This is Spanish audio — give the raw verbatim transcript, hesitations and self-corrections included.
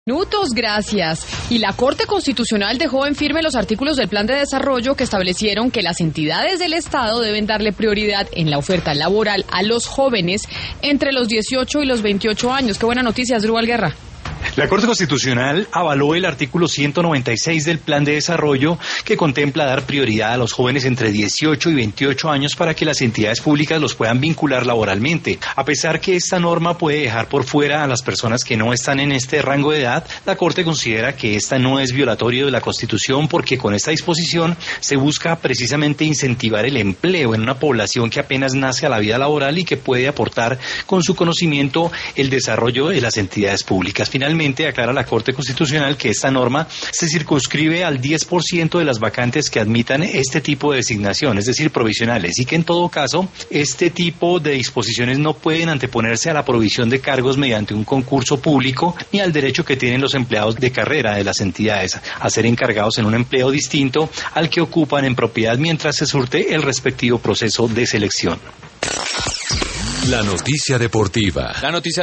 Minutos, gracias. Y la Corte Constitucional dejó en firme los artículos del Plan de Desarrollo que establecieron que las entidades del Estado deben darle prioridad en la oferta laboral a los jóvenes entre los dieciocho y los veintiocho años. Qué buena noticia, Asdrúbal Guerra. La Corte Constitucional avaló el artículo ciento noventa y seis del Plan de Desarrollo que contempla dar prioridad a los jóvenes entre dieciocho y veintiocho años para que las entidades públicas los puedan vincular laboralmente. A pesar que esta norma puede dejar por fuera a las personas que no están en este rango de edad, la Corte considera que esta no es violatorio de la Constitución porque con esta disposición se busca precisamente incentivar el empleo en una población que apenas nace a la vida laboral y que puede aportar con su conocimiento el desarrollo de las entidades públicas. Finalmente, aclara la Corte Constitucional que esta norma se circunscribe al diez por ciento de las vacantes que admitan este tipo de designación, es decir, provisionales, y que en todo caso este tipo de disposiciones no pueden anteponerse a la provisión de cargos mediante un concurso público ni al derecho que tienen los empleados de carrera de las entidades a ser encargados en un empleo distinto al que ocupan en propiedad mientras se surte el respectivo proceso de selección. La noticia deportiva. La noticia